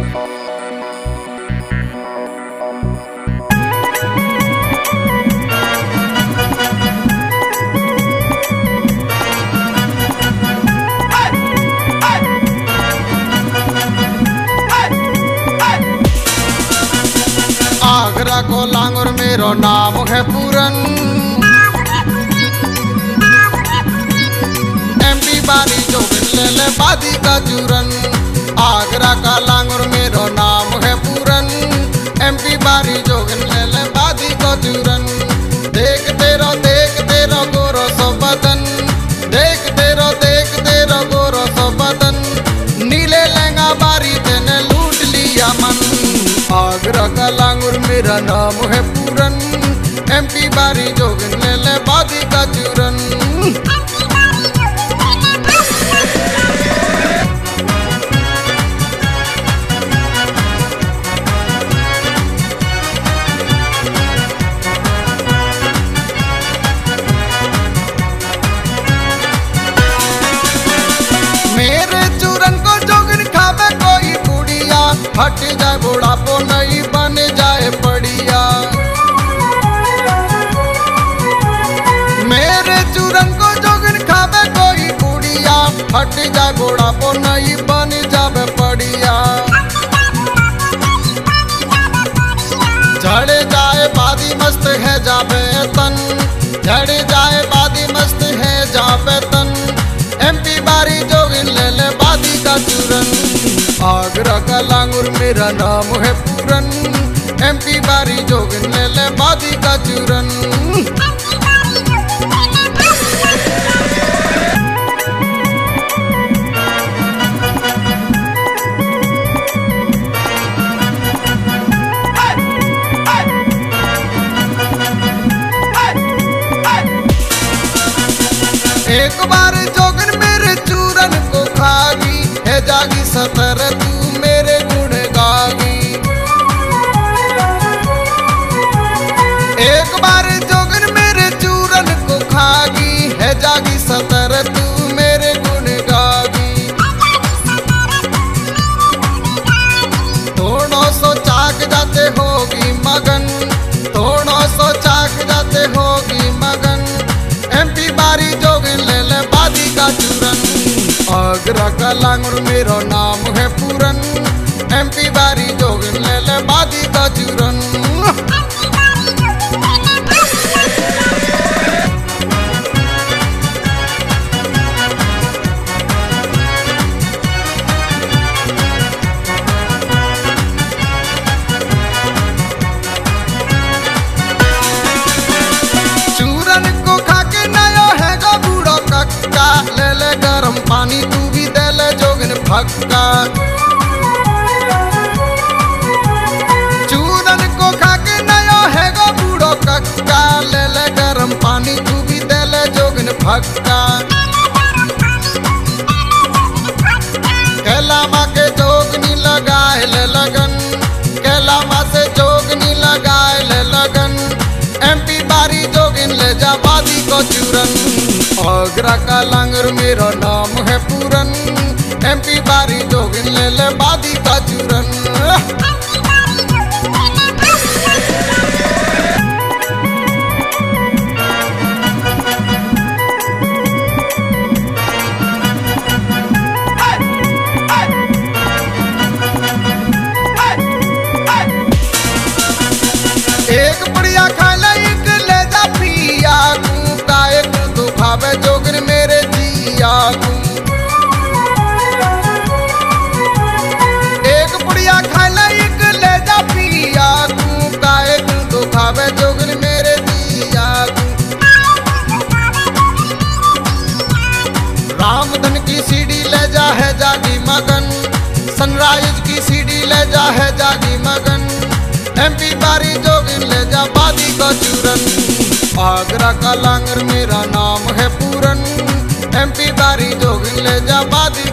आगरा को लांगुर मेरो नाम है पूरन। एमपी बारी जोगिन ले ले बादी का चूरन। आगरा का लांगुर मेरो नाम है पूरन। एमपी बारी जोगिन ले ले बादी का चूरन। देख तेरो गोरो सो बदन। देख तेरो गोरो सो बदन। नीले लहंगा बारी तेने लूट लिया मन। आगरा का लांगुर मेरा नाम है पूरन। एमपी बारी जोगिन ले ले बादी का चूरन। मेरे चूरन को जोगिन खावे कोई बुढ़िया। हट जाए बुढ़ापो नहीं बन जाए बढ़िया। मेरे चूरन को जोगिन खावे कोई बुढ़िया। हट जाए बुढ़ापो नहीं बन जाए बढ़िया। झड़ जाए बादी मस्त है जाबे तन। झड़ जाए बादी मस्त है जाबे तन। एमपी बारी जोगिन ले ले बादी का चूरन। आगरा का लांगुर मेरा नाम है पूरन। एमपी बारी जोगिन ले ले बादी का चूरन। एक बार जोगिन मेरे चूरन को खागी है जागी सतर तू मेरे गुण गागी। एक बार जोगिन मेरे चूरन को खागी है जागी सतर तू मेरे गुण गागी। थोड़ो सो चाक जाते होगी मगन। थोड़ो सो चाक जाते होगी मगन। एमपी बारी जोगिन ले ले बादी का चूरन। आगरा का लांगुर मेरो नाम है पूरन। एमपी बारी जोगिन ले ले बादी का चूरन। चूरन को खा के नयो है गो बूढ़ो कक्का। ले ले गरम पानी तू भी दे ले जोगिन फक्का। चूरन को खा के नयो है गो बूढ़ो कक्का। ले ले गरम पानी तू भी दे ले जोगिन फक्का। कैलामा के जोगनी लगाए ले लगन। कैलामा से जोगनी लगाए ले लगन। एमपी बारी जोगिन ले जा बादी को चूरन। आगरा का लांगुर मेरा नाम है पूरन। एमपी बारी जोगिन ले ले बादी का चूरन। एक बढ़िया खा ले एक ले जा पिया तू। काहे तू दुखावे जोगिन मेरे जिया तू। एक बढ़िया खा ले एक ले जा पिया तू। काहे तू दुखावे जोगिन मेरे जिया तू। रामधन की सीढ़ी ले जा है जागी मगन। सनराइज की सीढ़ी ले जा है जागी मगन। एमपी बारी जोगिन ले जा बादी का चूरन। आगरा का लांगुर मेरा नाम है पूरन। एमपी बारी जोगिन ले जा बादी